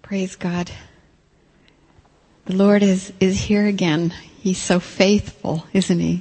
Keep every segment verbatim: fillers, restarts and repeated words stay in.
Praise God. The Lord is, is here again. He's so faithful, isn't He?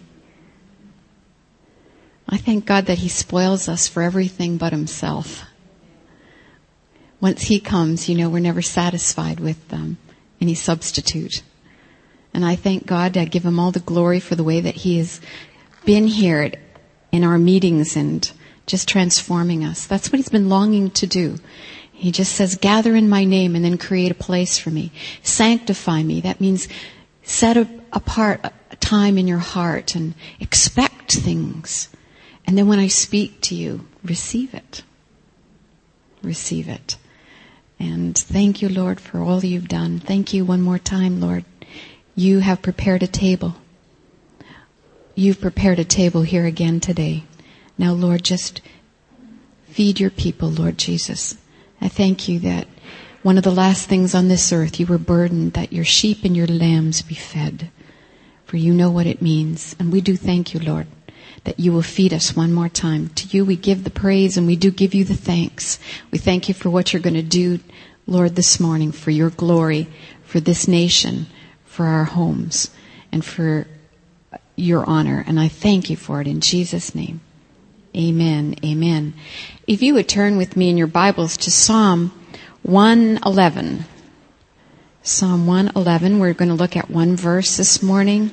I thank God that He spoils us for everything but Himself. Once He comes, you know, we're never satisfied with um, any substitute. And I thank God, I give Him all the glory for the way that He has been here in our meetings and just transforming us. That's what He's been longing to do. He just says, gather in my name and then create a place for me. Sanctify me. That means set apart a time in your heart and expect things. And then when I speak to you, receive it. Receive it. And thank you, Lord, for all you've done. Thank you one more time, Lord. You have prepared a table. You've prepared a table here again today. Now, Lord, just feed your people, Lord Jesus. I thank you that one of the last things on this earth, you were burdened that your sheep and your lambs be fed. For you know what it means. And we do thank you, Lord, that you will feed us one more time. To you we give the praise and we do give you the thanks. We thank you for what you're going to do, Lord, this morning, for your glory, for this nation, for our homes, and for your honor. And I thank you for it in Jesus' name. Amen. Amen. If you would turn with me in your Bibles to Psalm one eleven. Psalm one eleven. We're going to look at one verse this morning.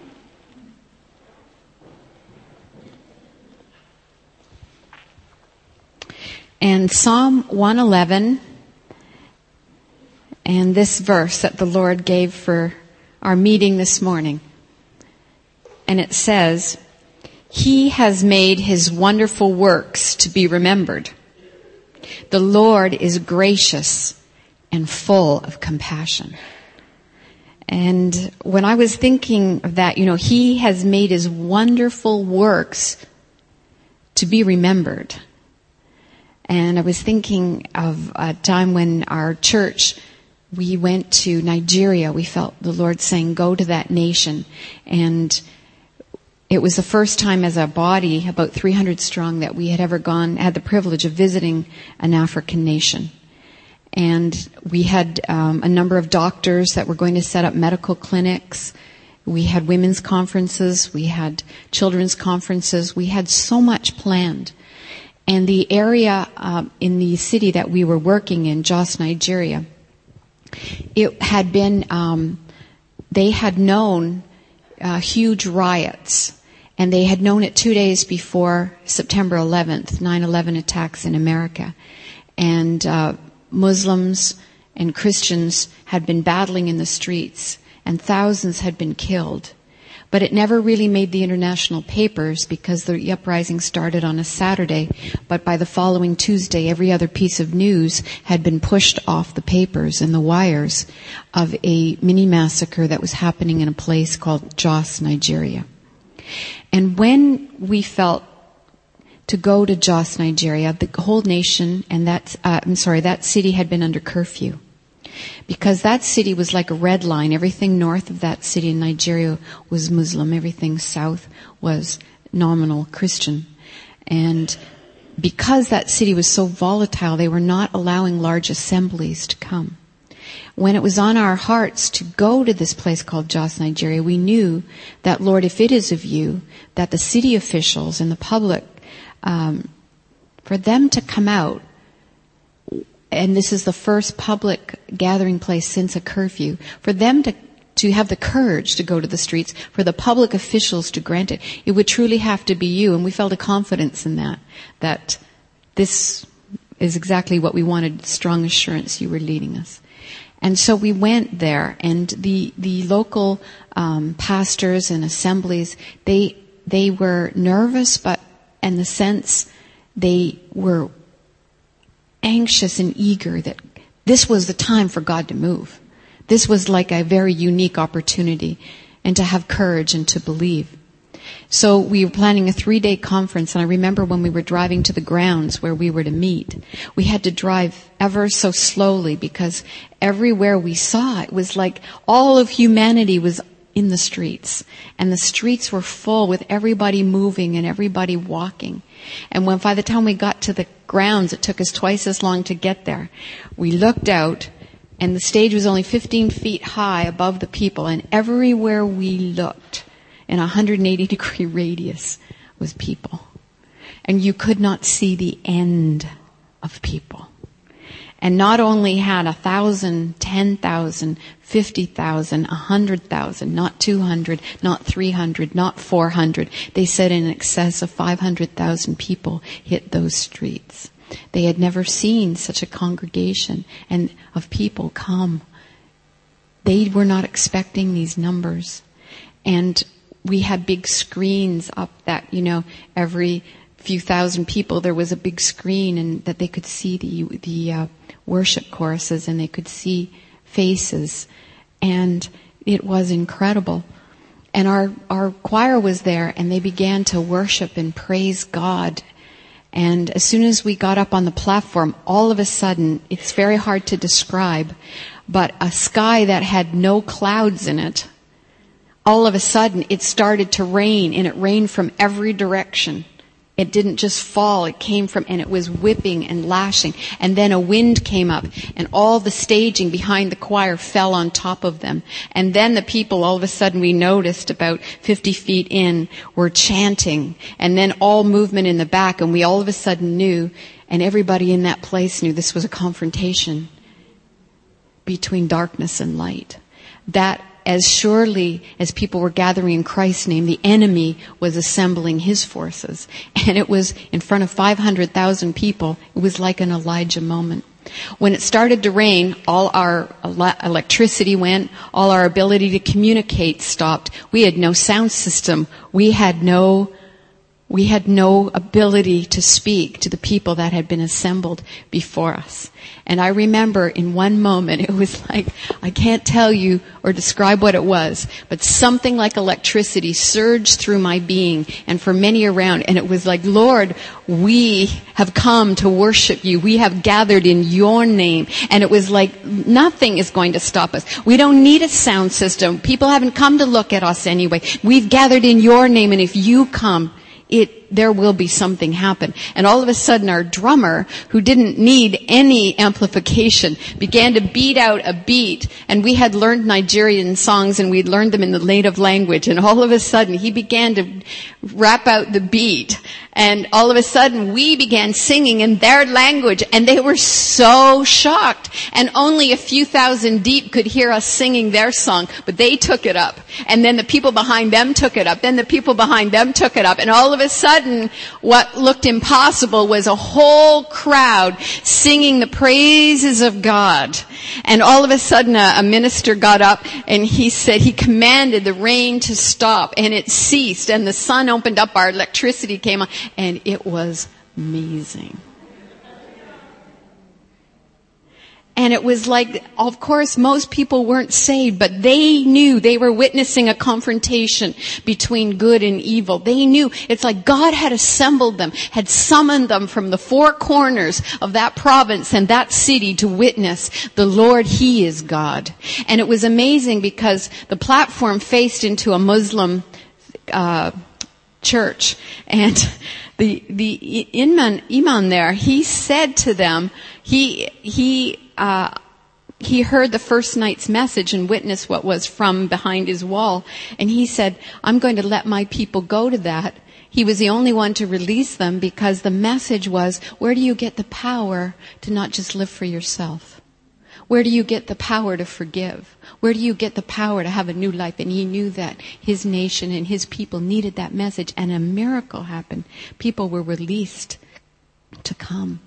And Psalm one eleven, and this verse that the Lord gave for our meeting this morning. And it says, He has made His wonderful works to be remembered. The Lord is gracious and full of compassion. And when I was thinking of that, you know, He has made His wonderful works to be remembered. And I was thinking of a time when our church, we went to Nigeria. We felt the Lord saying, go to that nation. And it was the first time as a body, about three hundred strong, that we had ever gone, had the privilege of visiting an African nation. And we had um, a number of doctors that were going to set up medical clinics. We had women's conferences. We had children's conferences. We had so much planned. And the area um, in the city that we were working in, Jos, Nigeria, it had been, um, they had known uh, huge riots. And they had known it two days before September eleventh, nine eleven attacks in America. And uh, Muslims and Christians had been battling in the streets, and thousands had been killed. But it never really made the international papers because the uprising started on a Saturday. But by the following Tuesday, every other piece of news had been pushed off the papers and the wires of a mini massacre that was happening in a place called Jos, Nigeria. And when we felt to go to Jos, Nigeria, the whole nation and that, uh, I'm sorry, that city had been under curfew. Because that city was like a red line. Everything north of that city in Nigeria was Muslim. Everything south was nominal Christian. And because that city was so volatile, they were not allowing large assemblies to come. When it was on our hearts to go to this place called Jos, Nigeria, we knew that, Lord, if it is of you, that the city officials and the public, um, for them to come out, and this is the first public gathering place since a curfew, for them to, to have the courage to go to the streets, for the public officials to grant it, it would truly have to be you. And we felt a confidence in that, that this is exactly what we wanted, strong assurance you were leading us. And so we went there, and the the local um, pastors and assemblies, they they were nervous, but in the sense they were anxious and eager that this was the time for God to move. This was like a very unique opportunity, and to have courage and to believe. So we were planning a three-day conference, and I remember when we were driving to the grounds where we were to meet, we had to drive ever so slowly because everywhere we saw, it was like all of humanity was in the streets. And the streets were full with everybody moving and everybody walking. And when by the time we got to the grounds, it took us twice as long to get there. We looked out, And the stage was only fifteen feet high above the people, and everywhere we looked, in a one hundred eighty degree radius, was people. And you could not see the end of people. And not only had a thousand, ten thousand, fifty thousand, a hundred thousand, not two hundred, not three hundred, not four hundred. They said in excess of five hundred thousand people hit those streets. They had never seen such a congregation and of people come. They were not expecting these numbers. And we had big screens up that, you know, every few thousand people there was a big screen and that they could see the, the, uh, worship choruses and they could see faces, and it was incredible. And our, our choir was there and they began to worship and praise God. And as soon as we got up on the platform, all of a sudden, it's very hard to describe, but a sky that had no clouds in it, all of a sudden it started to rain, and it rained from every direction. It didn't just fall, it came from, and it was whipping and lashing. And then a wind came up, and all the staging behind the choir fell on top of them. And then the people, all of a sudden we noticed about fifty feet in, were chanting. And then all movement in the back, and we all of a sudden knew, and everybody in that place knew this was a confrontation between darkness and light. That as surely as people were gathering in Christ's name, the enemy was assembling his forces. And it was in front of five hundred thousand people. It was like an Elijah moment. When it started to rain, all our ele- electricity went, all our ability to communicate stopped. We had no sound system. We had no, we had no ability to speak to the people that had been assembled before us. And I remember in one moment, it was like, I can't tell you or describe what it was, but something like electricity surged through my being and for many around. And it was like, Lord, we have come to worship you. We have gathered in your name. And it was like, nothing is going to stop us. We don't need a sound system. People haven't come to look at us anyway. We've gathered in your name. And if you come, it, there will be something happen. And all of a sudden our drummer, who didn't need any amplification, began to beat out a beat. And we had learned Nigerian songs and we'd learned them in the native language. And all of a sudden he began to rap out the beat. And all of a sudden we began singing in their language, and they were so shocked. And only a few thousand deep could hear us singing their song, but they took it up. And then the people behind them took it up. Then the people behind them took it up. And all of a sudden, what looked impossible was a whole crowd singing the praises of God. And all of a sudden a, a minister got up and he said he commanded the rain to stop, and it ceased, and the sun opened up, our electricity came on, and it was amazing. And it was like, of course, most people weren't saved, but they knew they were witnessing a confrontation between good and evil. They knew. It's like God had assembled them, had summoned them from the four corners of that province and that city to witness the Lord, He is God. And it was amazing because the platform faced into a Muslim uh church. And the the imam, imam there, he said to them, he he uh he heard the first night's message and witnessed what was from behind his wall, and he said, I'm going to let my people go to that. He was the only one to release them because the message was, where do you get the power to not just live for yourself? Where do you get the power to forgive? Where do you get the power to have a new life? And he knew that his nation and his people needed that message, and a miracle happened. People were released to come.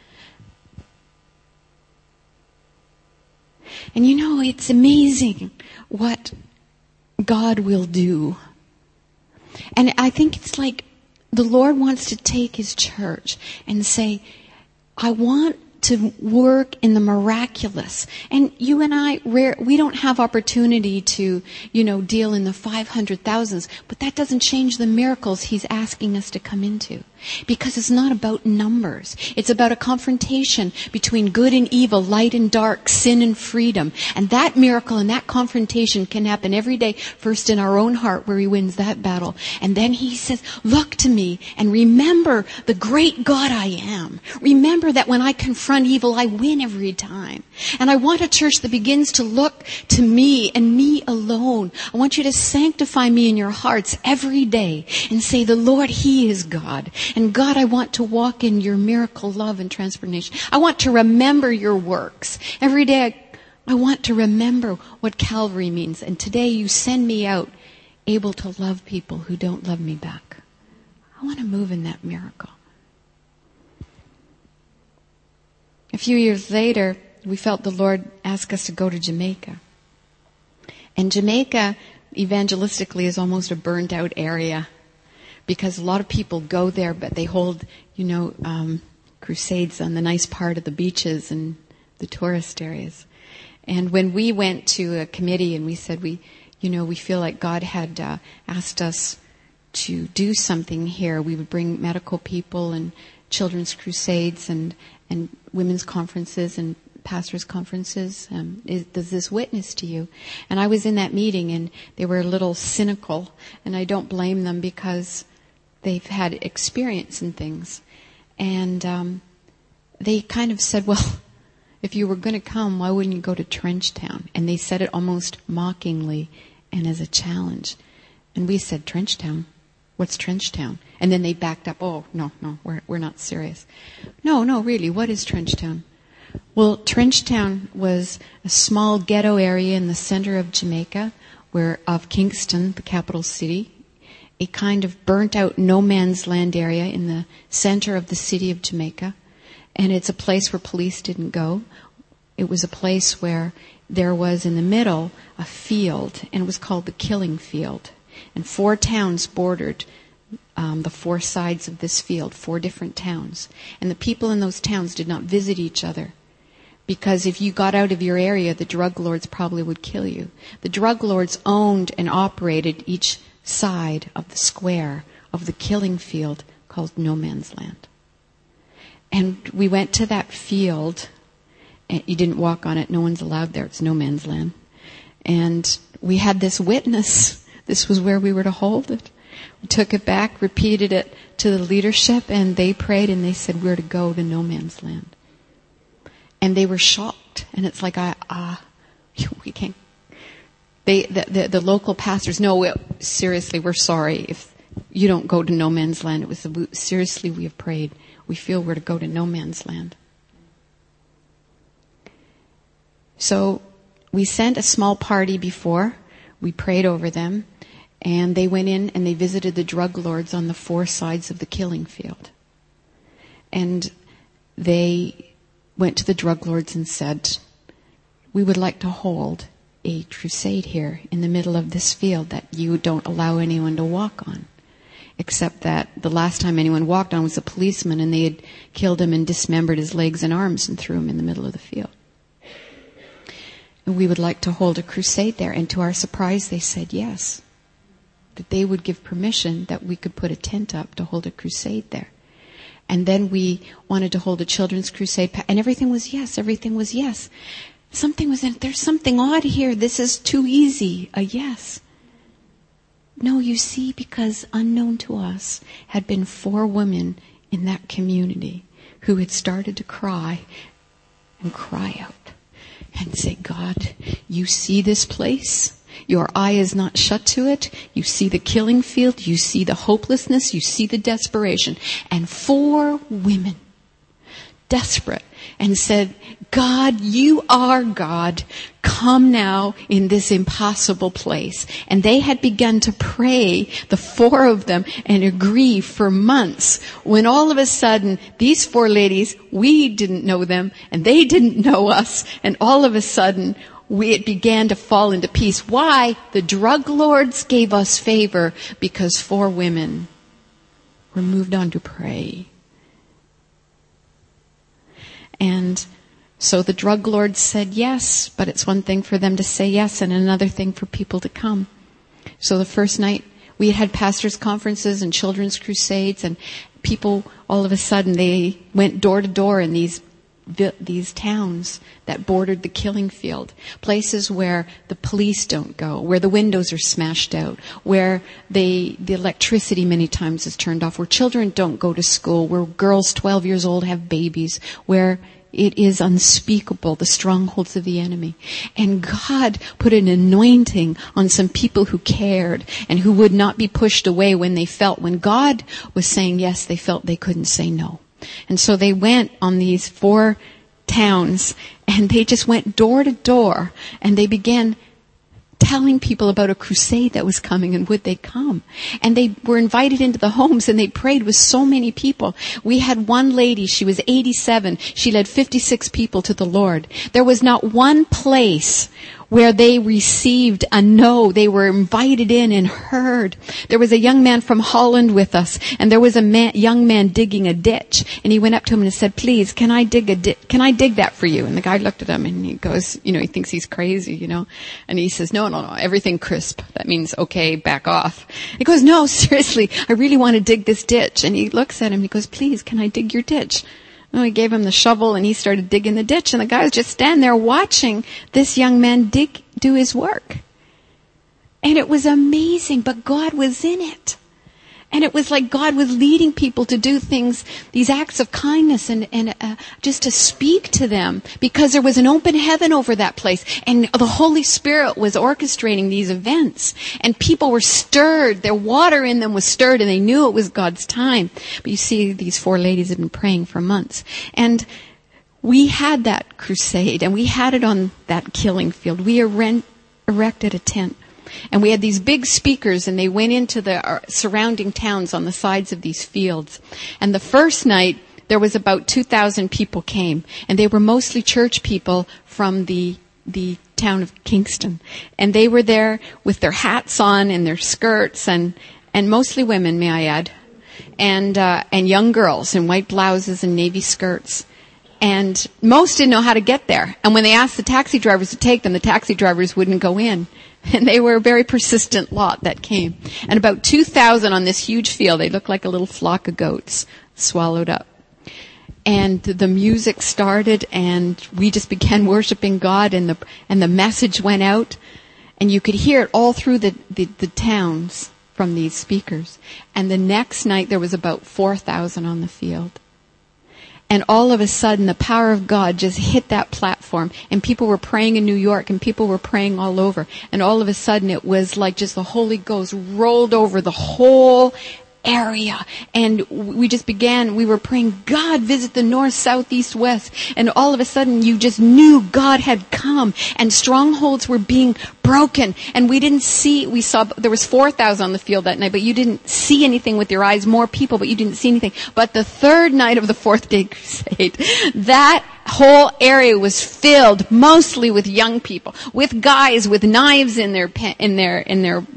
And you know, it's amazing what God will do. And I think it's like the Lord wants to take His church and say, I want to work in the miraculous. And you and I, we don't have opportunity to, you know, deal in the five hundred thousands, but that doesn't change the miracles He's asking us to come into. Because it's not about numbers. It's about a confrontation between good and evil, light and dark, sin and freedom. And that miracle and that confrontation can happen every day, first in our own heart where He wins that battle. And then He says, look to me and remember the great God I am. Remember that when I confront confront evil, I win every time. And I want a church that begins to look to me and me alone. I want you to sanctify me in your hearts every day and say, the Lord, He is God. And God, I want to walk in your miracle love and transformation. I want to remember your works. Every day I, I want to remember what Calvary means. And today you send me out able to love people who don't love me back. I want to move in that miracle. A few years later, we felt the Lord ask us to go to Jamaica. And Jamaica, evangelistically, is almost a burned out area because a lot of people go there, but they hold, you know, um, crusades on the nice part of the beaches and the tourist areas. And when we went to a committee and we said we, you know, we feel like God had uh, asked us to do something here, we would bring medical people and children's crusades and, and women's conferences and pastors' conferences. Um, is, does this witness to you? And I was in that meeting and they were a little cynical, and I don't blame them because they've had experience in things. And um, they kind of said, well, if you were going to come, why wouldn't you go to Trenchtown? And they said it almost mockingly and as a challenge. And we said, Trenchtown? What's Trenchtown? And then they backed up. Oh, no, no, we're we're not serious. No, no, really, what is Trenchtown? Well, Trenchtown was a small ghetto area in the center of Jamaica, where of Kingston, the capital city, a kind of burnt-out no-man's land area in the center of the city of Jamaica. And it's a place where police didn't go. It was a place where there was in the middle a field, and it was called the Killing Field. And four towns bordered um, the four sides of this field, four different towns. And the people in those towns did not visit each other, because if you got out of your area, the drug lords probably would kill you. The drug lords owned and operated each side of the square of the killing field called No Man's Land. And we went to that field, and you didn't walk on it, no one's allowed there, it's no man's land. And we had this witness. This was where we were to hold it. We took it back, repeated it to the leadership, and they prayed and they said we're to go to no man's land. And they were shocked. And it's like, ah, ah we can't. They, the, the, the local pastors, no, we, seriously, we're sorry if you don't go to no man's land. It was, seriously, we have prayed. We feel we're to go to no man's land. So we sent a small party before. We prayed over them. And they went in and they visited the drug lords on the four sides of the killing field. And they went to the drug lords and said, we would like to hold a crusade here in the middle of this field that you don't allow anyone to walk on. Except that the last time anyone walked on was a policeman, and they had killed him and dismembered his legs and arms and threw him in the middle of the field. And we would like to hold a crusade there. And to our surprise, they said yes. That they would give permission that we could put a tent up to hold a crusade there. And then we wanted to hold a children's crusade, and everything was yes, everything was yes. Something was in, there's something odd here, this is too easy, a yes. No, you see, because unknown to us had been four women in that community who had started to cry and cry out and say, God, you see this place? Your eye is not shut to it. You see the killing field. You see the hopelessness. You see the desperation. And four women, desperate, and said, God, you are God. Come now in this impossible place. And they had begun to pray, the four of them, and agree for months, when all of a sudden, these four ladies, we didn't know them, and they didn't know us, and all of a sudden, we, it began to fall into peace. Why? The drug lords gave us favor because four women were moved on to pray. And so the drug lords said yes, but it's one thing for them to say yes and another thing for people to come. So the first night we had pastors' conferences and children's crusades, and people all of a sudden they went door to door in these these towns that bordered the killing field, places where the police don't go, where the windows are smashed out, where they, the electricity many times is turned off, where children don't go to school, where girls twelve years old have babies, where it is unspeakable, the strongholds of the enemy. And God put an anointing on some people who cared and who would not be pushed away when they felt, when God was saying yes, they felt they couldn't say no. And so they went on these four towns and they just went door to door and they began telling people about a crusade that was coming and would they come. And they were invited into the homes and they prayed with so many people. We had one lady, she was eighty-seven. She led fifty-six people to the Lord. There was not one place where they received a no. They were invited in and heard. There was a young man from Holland with us, and there was a man, young man digging a ditch, and he went up to him and said, please, can I dig a di- can I dig that for you? And the guy looked at him and he goes, you know, he thinks he's crazy, you know, and he says, no, no, no, everything crisp. That means, okay, back off. He goes, no, seriously, I really want to dig this ditch. And he looks at him and he goes, please, can I dig your ditch? Well, he gave him the shovel and he started digging the ditch, and the guy was just standing there watching this young man dig, do his work. And it was amazing, but God was in it. And it was like God was leading people to do things, these acts of kindness and, and uh, just to speak to them, because there was an open heaven over that place. And the Holy Spirit was orchestrating these events. And people were stirred. Their water in them was stirred and they knew it was God's time. But you see, these four ladies have been praying for months. And we had that crusade and we had it on that killing field. We erent, erected a tent. And we had these big speakers and they went into the surrounding towns on the sides of these fields. And the first night, there was about two thousand people came. And they were mostly church people from the the town of Kingston. And they were there with their hats on and their skirts and, and mostly women, may I add. And, uh, and young girls in white blouses and navy skirts. And most didn't know how to get there. And when they asked the taxi drivers to take them, the taxi drivers wouldn't go in. And they were a very persistent lot that came. And about two thousand on this huge field, they looked like a little flock of goats swallowed up. And the music started and we just began worshiping God, and the, and the message went out. And you could hear it all through the, the, the towns from these speakers. And the next night there was about four thousand on the field. And all of a sudden, the power of God just hit that platform. And people were praying in New York, and people were praying all over. And all of a sudden, it was like just the Holy Ghost rolled over the whole area. And we just began, we were praying, God, visit the north, south, east, west. And all of a sudden, you just knew God had come. And strongholds were being broken. And we didn't see, we saw, there was four thousand on the field that night, but you didn't see anything with your eyes. More people, but you didn't see anything. But the third night of the fourth day crusade, that whole area was filled mostly with young people, with guys with knives in their, in their, in their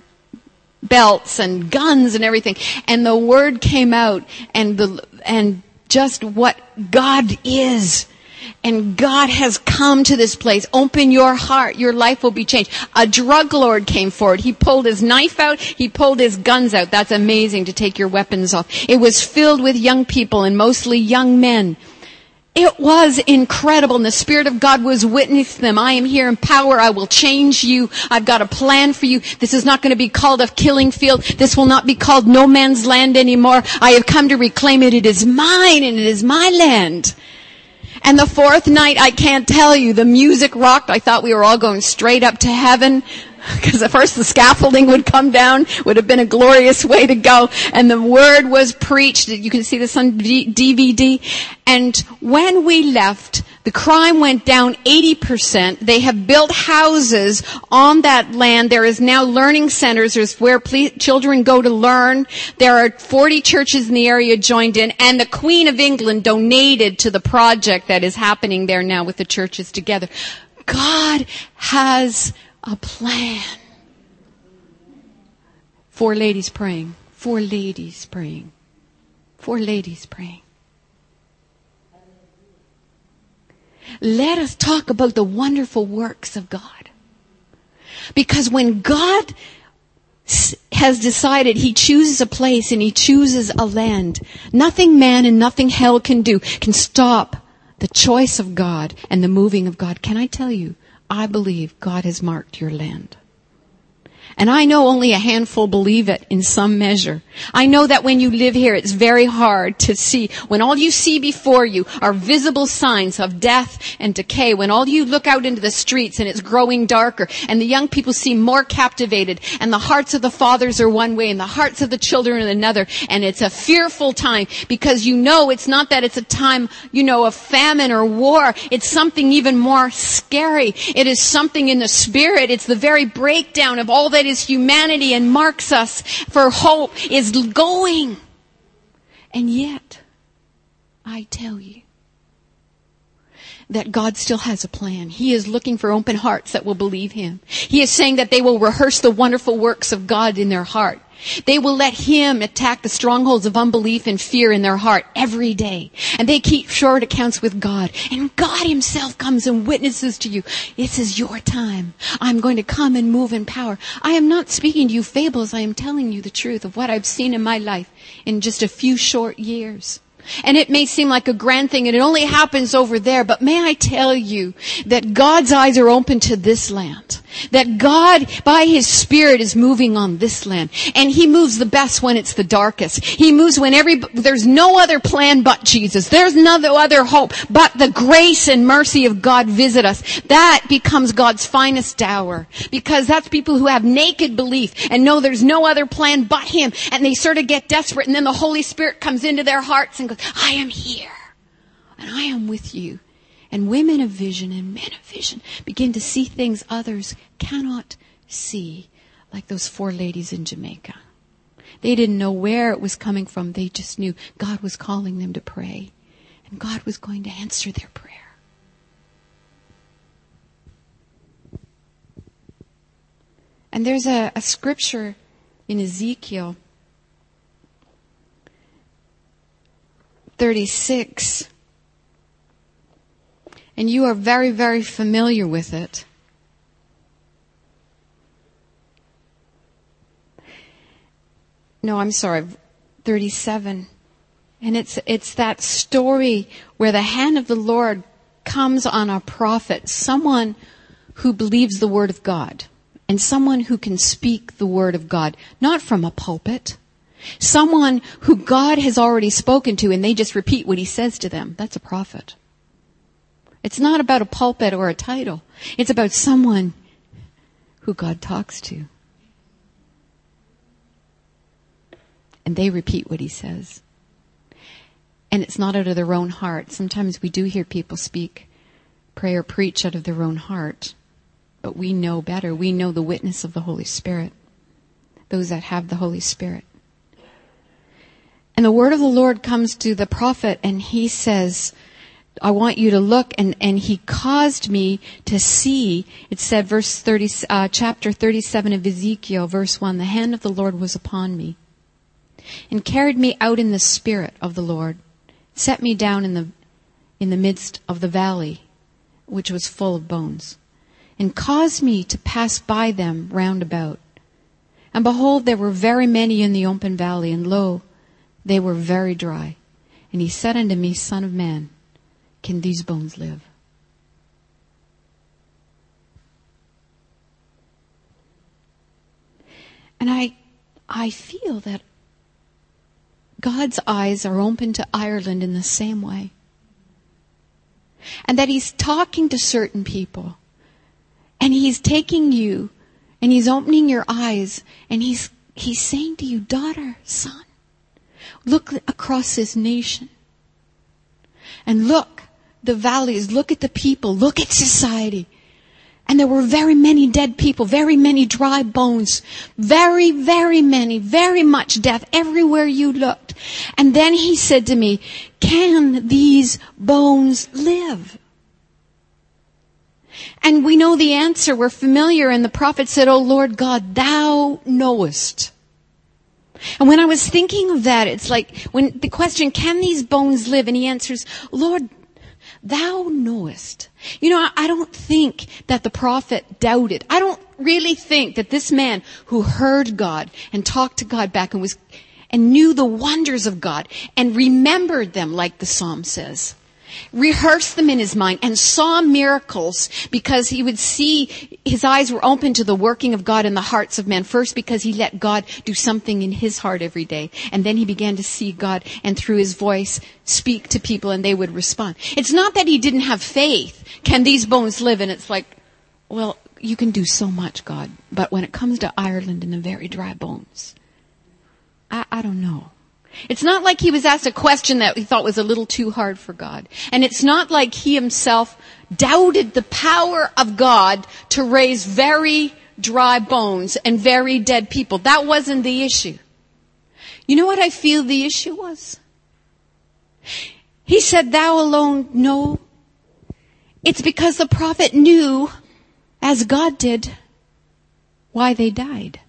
belts and guns and everything. And the word came out, and the, and just what God is. And God has come to this place. Open your heart. Your life will be changed. A drug lord came forward. He pulled his knife out. He pulled his guns out. That's amazing, to take your weapons off. It was filled with young people, and mostly young men. It was incredible, and the Spirit of God was witnessing them. I am here in power. I will change you. I've got a plan for you. This is not going to be called a killing field. This will not be called no man's land anymore. I have come to reclaim it. It is mine, and it is my land. And the fourth night, I can't tell you, the music rocked. I thought we were all going straight up to heaven. Because at first the scaffolding would come down, would have been a glorious way to go. And the word was preached. You can see this on D V D. And when we left, the crime went down eighty percent. They have built houses on that land. There is now learning centers. There's where ple- children go to learn. There are forty churches in the area joined in. And the Queen of England donated to the project that is happening there now with the churches together. God has a plan. Four ladies praying. Four ladies praying. Four ladies praying. Let us talk about the wonderful works of God. Because when God has decided, He chooses a place and He chooses a land, nothing man and nothing hell can do can stop the choice of God and the moving of God. Can I tell you, I believe God has marked your land. And I know only a handful believe it in some measure. I know that when you live here, it's very hard to see. When all you see before you are visible signs of death and decay, when all you look out into the streets and it's growing darker, and the young people seem more captivated, and the hearts of the fathers are one way and the hearts of the children are another, and it's a fearful time, because you know it's not that it's a time, you know, of famine or war. It's something even more scary. It is something in the spirit. It's the very breakdown of all that is humanity and marks us for hope is going. And yet, I tell you that God still has a plan. He is looking for open hearts that will believe Him. He is saying that they will rehearse the wonderful works of God in their heart. They will let Him attack the strongholds of unbelief and fear in their heart every day. And they keep short accounts with God. And God Himself comes and witnesses to you. This is your time. I'm going to come and move in power. I am not speaking to you fables. I am telling you the truth of what I've seen in my life in just a few short years. And it may seem like a grand thing and it only happens over there, but may I tell you that God's eyes are open to this land. That God, by His Spirit, is moving on this land. And He moves the best when it's the darkest. He moves when every, there's no other plan but Jesus. There's no other hope but the grace and mercy of God visit us. That becomes God's finest hour. Because that's people who have naked belief and know there's no other plan but Him. And they sort of get desperate, and then the Holy Spirit comes into their hearts and goes, I am here. And I am with you. And women of vision and men of vision begin to see things others cannot see, like those four ladies in Jamaica. They didn't know where it was coming from. They just knew God was calling them to pray. And God was going to answer their prayer. And there's a, a scripture in Ezekiel thirty-six. And you are very, very familiar with it. No, I'm sorry, thirty-seven. And it's it's that story where the hand of the Lord comes on a prophet, someone who believes the word of God, and someone who can speak the word of God, not from a pulpit. Someone who God has already spoken to and they just repeat what He says to them. That's a prophet. It's not about a pulpit or a title. It's about someone who God talks to. And they repeat what He says. And it's not out of their own heart. Sometimes we do hear people speak, pray or preach out of their own heart. But we know better. We know the witness of the Holy Spirit. Those that have the Holy Spirit. And the word of the Lord comes to the prophet and he says, I want you to look, and, and He caused me to see, it said verse thirty, uh, chapter thirty-seven of Ezekiel, verse one, the hand of the Lord was upon me and carried me out in the spirit of the Lord, set me down in the, in the midst of the valley, which was full of bones, and caused me to pass by them round about. And behold, there were very many in the open valley, and lo, they were very dry. And He said unto me, Son of man, can these bones live? And I, I feel that God's eyes are open to Ireland in the same way. And that He's talking to certain people. And He's taking you and He's opening your eyes and He's, He's saying to you, daughter, son, look across this nation. And look, the valleys, look at the people, look at society. And there were very many dead people, very many dry bones, very, very many, very much death everywhere you looked. And then He said to me, can these bones live? And we know the answer, we're familiar, and the prophet said, O Lord God, Thou knowest. And when I was thinking of that, it's like when the question, can these bones live? And He answers, Lord, Thou knowest. You know, I don't think that the prophet doubted. I don't really think that this man who heard God and talked to God back and was, and knew the wonders of God and remembered them, like the Psalm says. rehearsed them in his mind, and saw miracles because he would see his eyes were open to the working of God in the hearts of men. First, because he let God do something in his heart every day. And then he began to see God and through his voice speak to people and they would respond. It's not that he didn't have faith. Can these bones live? And it's like, well, you can do so much, God. But when it comes to Ireland and the very dry bones, I, I don't know. It's not like he was asked a question that he thought was a little too hard for God. And it's not like he himself doubted the power of God to raise very dry bones and very dead people. That wasn't the issue. You know what I feel the issue was? He said, thou alone know. It's because the prophet knew, as God did, why they died.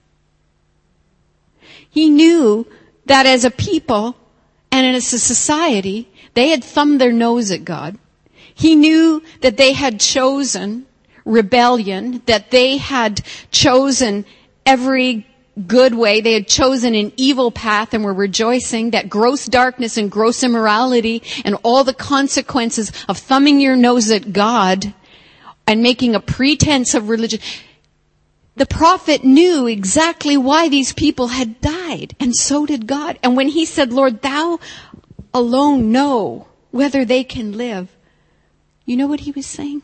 He knew that as a people and as a society, they had thumbed their nose at God. He knew that they had chosen rebellion, that they had chosen every good way. They had chosen an evil path and were rejoicing that gross darkness and gross immorality and all the consequences of thumbing your nose at God and making a pretense of religion. The prophet knew exactly why these people had died, and so did God. And when he said, Lord, thou alone know whether they can live, you know what he was saying?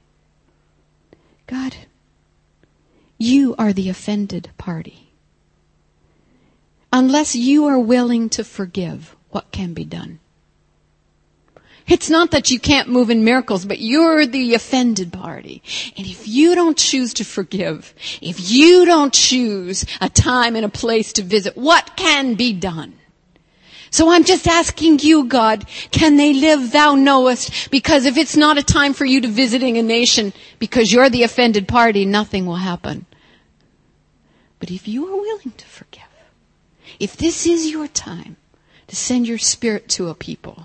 God, you are the offended party. Unless you are willing to forgive, what can be done? It's not that you can't move in miracles, but you're the offended party. And if you don't choose to forgive, if you don't choose a time and a place to visit, what can be done? So I'm just asking you, God, can they live? Thou knowest. Because if it's not a time for you to visiting a nation because you're the offended party, nothing will happen. But if you are willing to forgive, if this is your time to send your spirit to a people,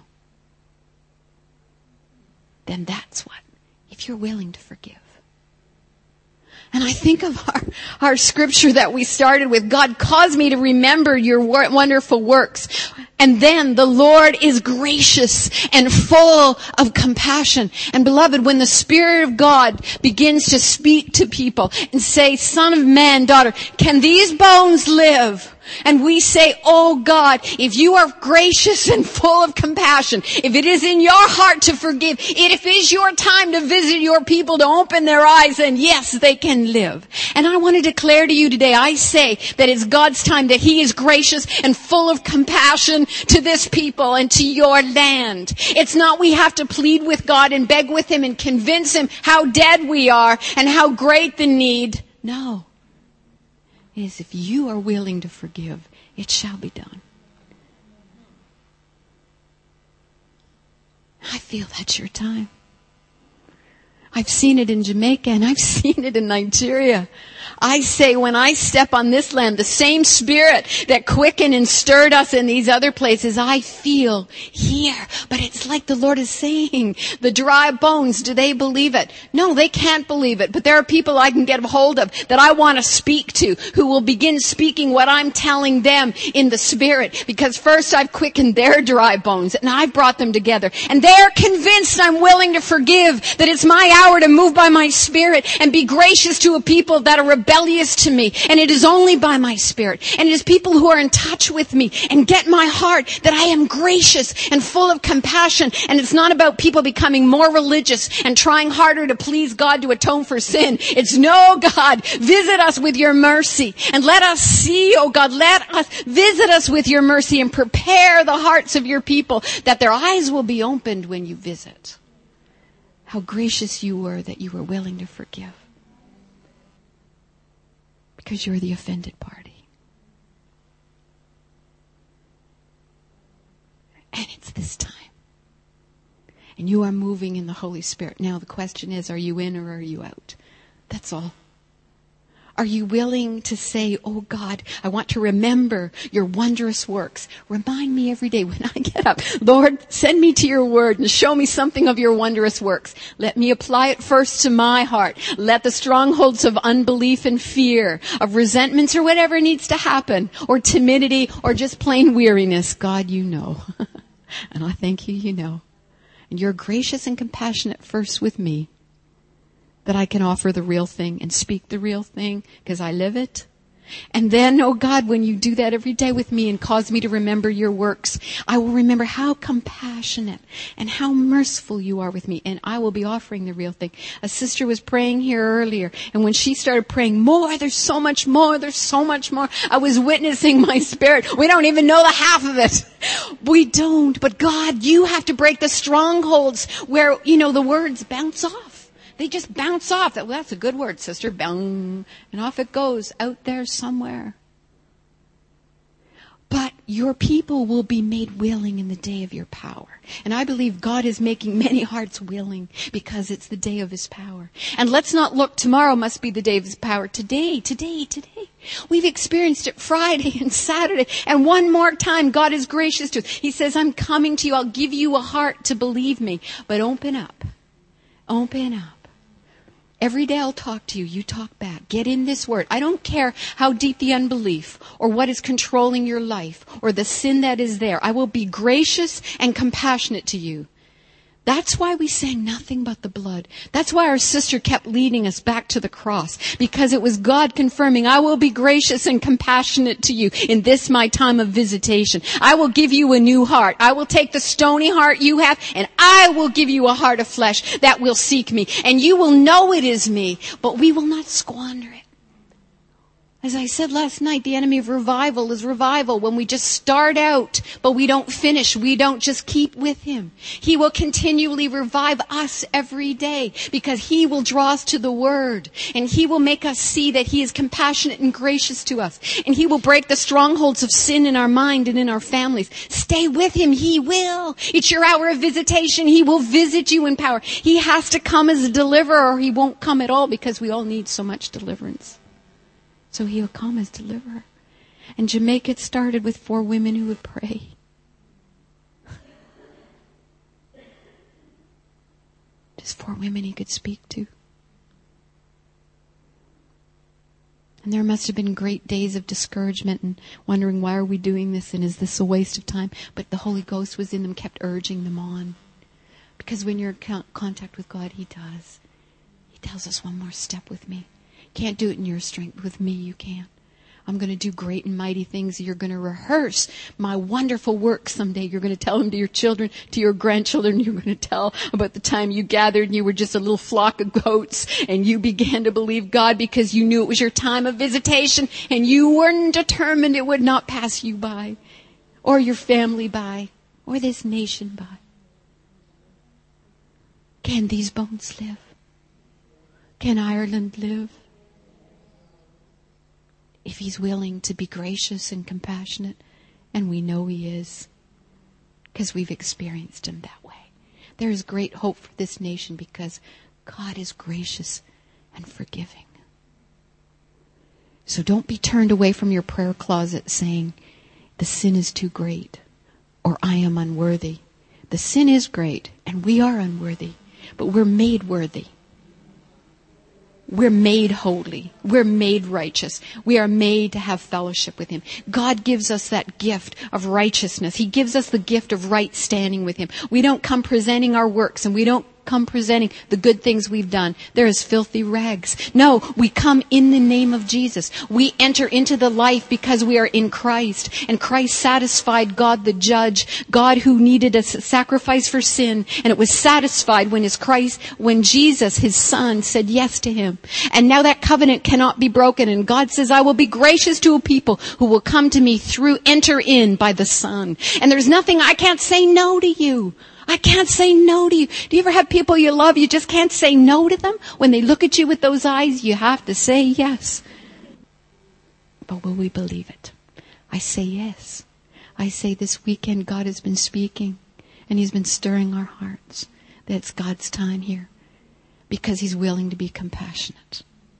then that's what, if you're willing to forgive. And I think of our, our scripture that we started with, God, cause me to remember your wonderful works. And then the Lord is gracious and full of compassion. And beloved, when the Spirit of God begins to speak to people and say, Son of man, daughter, can these bones live? And we say, oh God, if you are gracious and full of compassion, if it is in your heart to forgive, if it is your time to visit your people, to open their eyes, then yes, they can live. And I want to declare to you today, I say that it's God's time, that He is gracious and full of compassion to this people and to your land. It's not we have to plead with God and beg with Him and convince Him how dead we are and how great the need. No. It is if you are willing to forgive, it shall be done. I feel that's your time. I've seen it in Jamaica and I've seen it in Nigeria. I say when I step on this land, the same Spirit that quickened and stirred us in these other places, I feel here. But it's like the Lord is saying, the dry bones, do they believe it? No, they can't believe it. But there are people I can get a hold of that I want to speak to who will begin speaking what I'm telling them in the Spirit. Because first I've quickened their dry bones and I've brought them together. And they're convinced I'm willing to forgive, that it's my hour to move by my Spirit and be gracious to a people that are rebellious to me. And it is only by my Spirit. And it is people who are in touch with me and get my heart that I am gracious and full of compassion. And it's not about people becoming more religious and trying harder to please God to atone for sin. It's no, God, visit us with your mercy and let us see, oh God, let us visit us with your mercy and prepare the hearts of your people that their eyes will be opened when you visit. How gracious you were that you were willing to forgive. Because you're the offended party. And it's this time. And you are moving in the Holy Spirit. Now the question is, are you in or are you out? That's all. Are you willing to say, oh God, I want to remember your wondrous works. Remind me every day when I get up. Lord, send me to your word and show me something of your wondrous works. Let me apply it first to my heart. Let the strongholds of unbelief and fear, of resentments or whatever needs to happen, or timidity or just plain weariness, God, you know. And I thank you, you know. And you're gracious and compassionate first with me, that I can offer the real thing and speak the real thing because I live it. And then, oh God, when you do that every day with me and cause me to remember your works, I will remember how compassionate and how merciful you are with me, and I will be offering the real thing. A sister was praying here earlier, and when she started praying, more, there's so much more, there's so much more, I was witnessing my spirit. We don't even know the half of it. We don't, but God, you have to break the strongholds where, you know, the words bounce off. They just bounce off. Well, that's a good word, sister. Bang. And off it goes out there somewhere. But your people will be made willing in the day of your power. And I believe God is making many hearts willing because it's the day of his power. And let's not look, tomorrow must be the day of his power. Today, today, today. We've experienced it Friday and Saturday. And one more time, God is gracious to us. He says, I'm coming to you. I'll give you a heart to believe me. But open up. Open up. Every day I'll talk to you. You talk back. Get in this word. I don't care how deep the unbelief or what is controlling your life or the sin that is there. I will be gracious and compassionate to you. That's why we sang nothing but the blood. That's why our sister kept leading us back to the cross. Because it was God confirming, I will be gracious and compassionate to you in this my time of visitation. I will give you a new heart. I will take the stony heart you have and I will give you a heart of flesh that will seek me. And you will know it is me, but we will not squander it. As I said last night, the enemy of revival is revival when we just start out, but we don't finish. We don't just keep with him. He will continually revive us every day because he will draw us to the word and he will make us see that he is compassionate and gracious to us. And he will break the strongholds of sin in our mind and in our families. Stay with him. He will. It's your hour of visitation. He will visit you in power. He has to come as a deliverer or he won't come at all because we all need so much deliverance. So he'll come as deliverer. And Jamaica it started with four women who would pray. Just four women he could speak to. And there must have been great days of discouragement and wondering, why are we doing this and is this a waste of time? But the Holy Ghost was in them, kept urging them on. Because when you're in contact with God, he does. He tells us, one more step with me. Can't do it in your strength. With me, you can. I'm going to do great and mighty things. You're going to rehearse my wonderful work someday. You're going to tell them to your children, to your grandchildren. You're going to tell about the time you gathered and you were just a little flock of goats and you began to believe God because you knew it was your time of visitation and you were determined it would not pass you by or your family by or this nation by. Can these bones live? Can Ireland live? If he's willing to be gracious and compassionate, and we know he is, because we've experienced him that way. There is great hope for this nation because God is gracious and forgiving. So don't be turned away from your prayer closet saying, the sin is too great, or I am unworthy. The sin is great, and we are unworthy, but we're made worthy. We're made holy. We're made righteous. We are made to have fellowship with him. God gives us that gift of righteousness. He gives us the gift of right standing with him. We don't come presenting our works and we don't come presenting the good things we've done. They're as filthy rags. No, we come in the name of Jesus. We enter into the life because we are in Christ. And Christ satisfied God the judge, God who needed a sacrifice for sin. And it was satisfied when his Christ, when Jesus, his son, said yes to him. And now that covenant cannot be broken. And God says, I will be gracious to a people who will come to me through, enter in by the Son. And there's nothing, I can't say no to you. I can't say no to you. Do you ever have people you love, you just can't say no to them? When they look at you with those eyes, you have to say yes. But will we believe it? I say yes. I say this weekend God has been speaking and he's been stirring our hearts that it's God's time here because he's willing to be compassionate.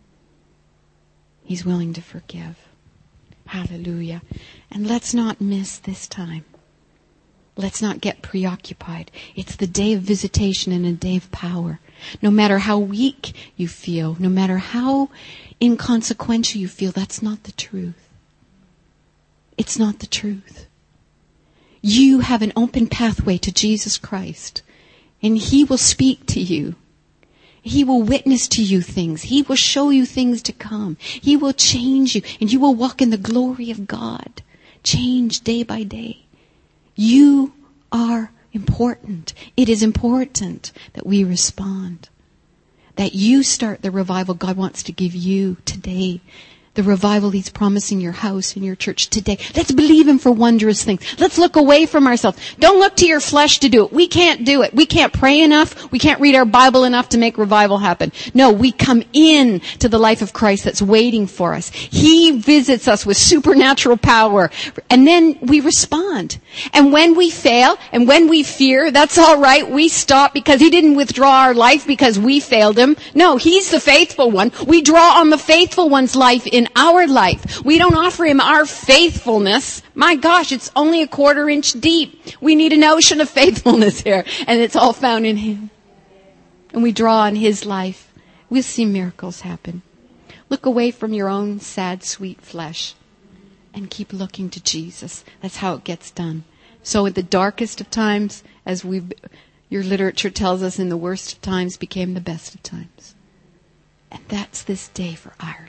He's willing to forgive. Hallelujah. And let's not miss this time. Let's not get preoccupied. It's the day of visitation and a day of power. No matter how weak you feel, no matter how inconsequential you feel, that's not the truth. It's not the truth. You have an open pathway to Jesus Christ. And He will speak to you. He will witness to you things. He will show you things to come. He will change you, and you will walk in the glory of God. Change day by day. You are important. It is important that we respond. That you start the revival God wants to give you today. The revival He's promising your house and your church today. Let's believe Him for wondrous things. Let's look away from ourselves. Don't look to your flesh to do it. We can't do it. We can't pray enough. We can't read our Bible enough to make revival happen. No, we come in to the life of Christ that's waiting for us. He visits us with supernatural power, and then we respond. And when we fail and when we fear, that's all right. We stop because He didn't withdraw our life because we failed Him. No, He's the faithful one. We draw on the faithful one's life in our life. We don't offer Him our faithfulness. My gosh, it's only a quarter inch deep. We need an ocean of faithfulness here, and it's all found in Him. And we draw on His life. We'll see miracles happen. Look away from your own sad, sweet flesh and keep looking to Jesus. That's how it gets done. So at the darkest of times, as we've, your literature tells us, in the worst of times became the best of times. And that's this day for Ireland.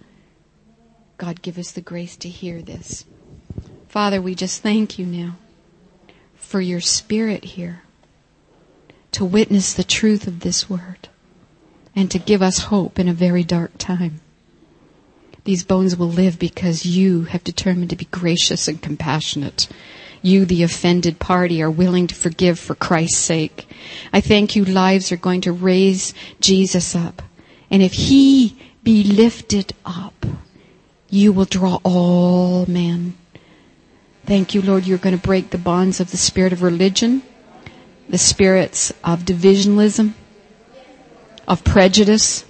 God, give us the grace to hear this. Father, we just thank You now for Your Spirit here to witness the truth of this word and to give us hope in a very dark time. These bones will live because You have determined to be gracious and compassionate. You, the offended party, are willing to forgive for Christ's sake. I thank You lives are going to raise Jesus up. And if He be lifted up, You will draw all men. Thank You, Lord, You're going to break the bonds of the spirit of religion, the spirits of divisionalism, of prejudice.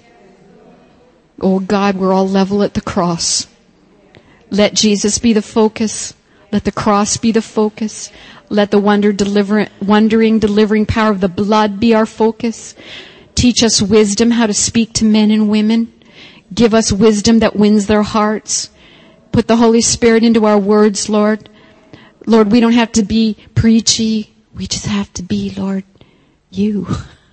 Oh God, we're all level at the cross. Let Jesus be the focus. Let the cross be the focus. Let the wonder deliver, wondering, delivering power of the blood be our focus. Teach us wisdom how to speak to men and women. Give us wisdom that wins their hearts. Put the Holy Spirit into our words, Lord. Lord, we don't have to be preachy. We just have to be, Lord, You.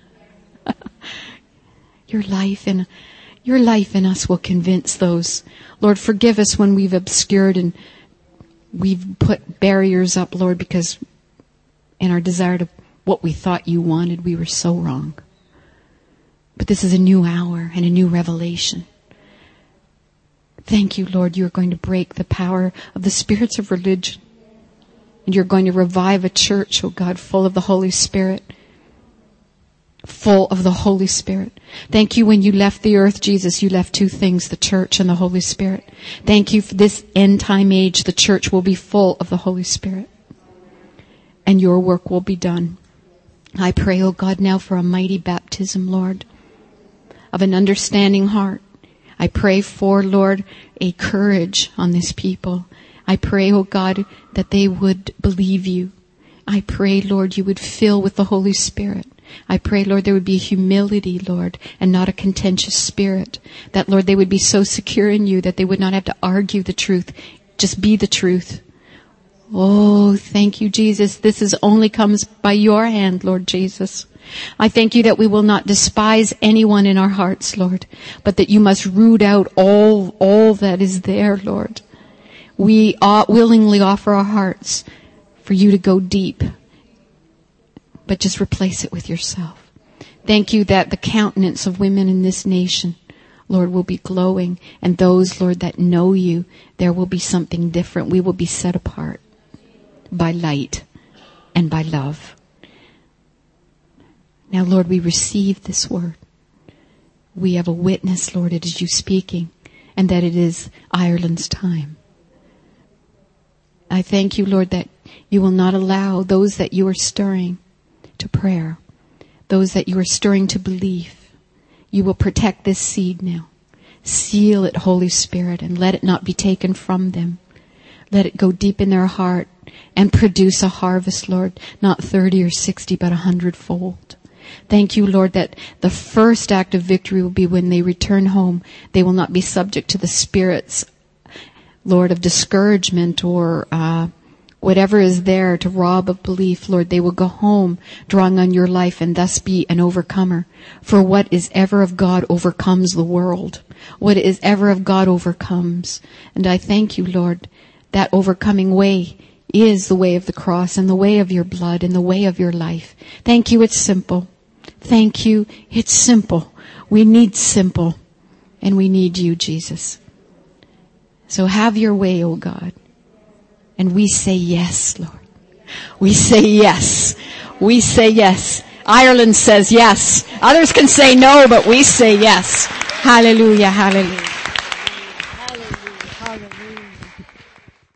Your life in, Your life in us will convince those. Lord, forgive us when we've obscured and we've put barriers up, Lord, because in our desire to what we thought You wanted, we were so wrong. But this is a new hour and a new revelation. Thank You, Lord, You're going to break the power of the spirits of religion. And You're going to revive a church, oh God, full of the Holy Spirit. Full of the Holy Spirit. Thank You when You left the earth, Jesus, You left two things, the church and the Holy Spirit. Thank You for this end time age, the church will be full of the Holy Spirit. And Your work will be done. I pray, oh God, now for a mighty baptism, Lord, of an understanding heart. I pray for, Lord, a courage on this people. I pray, oh God, that they would believe You. I pray, Lord, You would fill with the Holy Spirit. I pray, Lord, there would be humility, Lord, and not a contentious spirit. That, Lord, they would be so secure in You that they would not have to argue the truth. Just be the truth. Oh, thank You, Jesus. This is only comes by Your hand, Lord Jesus. I thank You that we will not despise anyone in our hearts, Lord, but that You must root out all, all that is there, Lord. We ought willingly offer our hearts for You to go deep, but just replace it with Yourself. Thank You that the countenance of women in this nation, Lord, will be glowing, and those, Lord, that know You, there will be something different. We will be set apart by light and by love. Now, Lord, we receive this word. We have a witness, Lord, it is You speaking, and that it is Ireland's time. I thank You, Lord, that You will not allow those that You are stirring to prayer, those that You are stirring to belief. You will protect this seed now. Seal it, Holy Spirit, and let it not be taken from them. Let it go deep in their heart and produce a harvest, Lord, not thirty or sixty, but a hundredfold. Thank You, Lord, that the first act of victory will be when they return home. They will not be subject to the spirits, Lord, of discouragement or uh whatever is there to rob of belief, Lord, they will go home drawing on your life and thus be an overcomer. For what is ever of God overcomes the world. What is ever of God overcomes. And I thank you, Lord, that overcoming way is the way of the cross and the way of your blood and the way of your life. Thank you, it's simple. Thank you, it's simple. We need simple, and we need you, Jesus. So have your way, O God. And we say yes, Lord. We say yes. We say yes. Ireland says yes. Others can say no, but we say yes. Hallelujah, hallelujah.